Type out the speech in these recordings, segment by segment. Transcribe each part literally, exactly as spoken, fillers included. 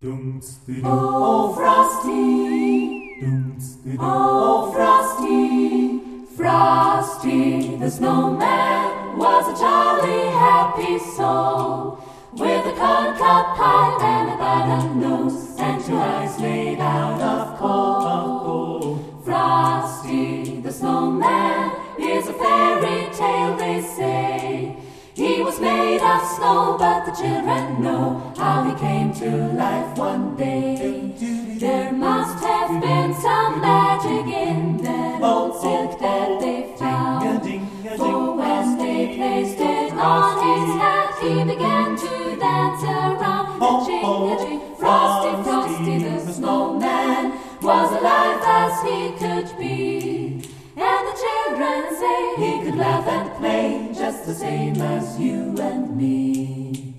Oh, Frosty, oh, Frosty, Frosty the snowman was a jolly, happy soul, with a corncob pipe and a button nose, and two eyes made out of coal. Frosty the snowman is a fairy tale, they say. He was made of snow, but the children know how he came to life one day. There must have been some magic in that old silk that they found, for when they placed it on his hat, he began to dance around. And ching-a-ching, Frosty, Frosty the snowman was alive as he could be. And the children say he could laugh and play just the same as you and me.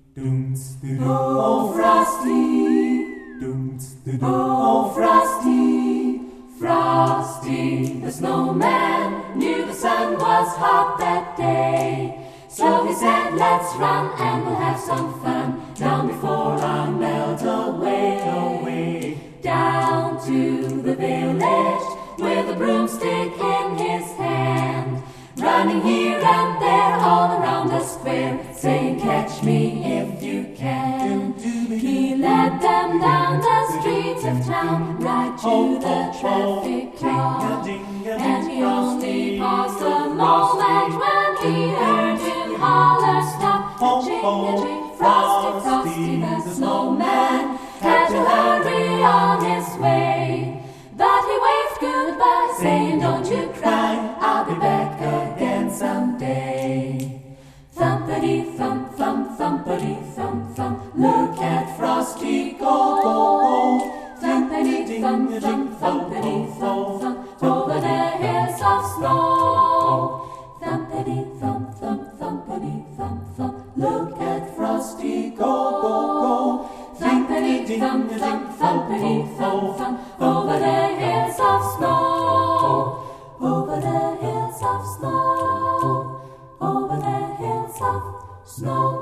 Oh, Frosty, oh, Frosty, Frosty the snowman knew the sun was hot that day. So he said, let's run and we'll have some fun down before I melt away. away. Down to the village with a broomstick in his hand, running here and there all around the square, saying, catch me if you can. He led them down the streets of town, right to the traffic clock, and he only paused a moment when he heard him holler, stop. Ching-a-ching, Frosty, Frosty the snowman had to hurry on his way. But he waved goodbye, saying, don't you cry, I'll be back again someday. Thumpity thump thump, thumpity thump thump, look at Frosty go, go, go. Thumpity thump thump, thumpity thump thump, over the hills of snow. Thumpity thump thump, thumpity thump thump, look at Frosty go, go, go. Thumpity thump thump, thumpity thump thump, over the hills of snow, over the hills of snow, over the hills of snow.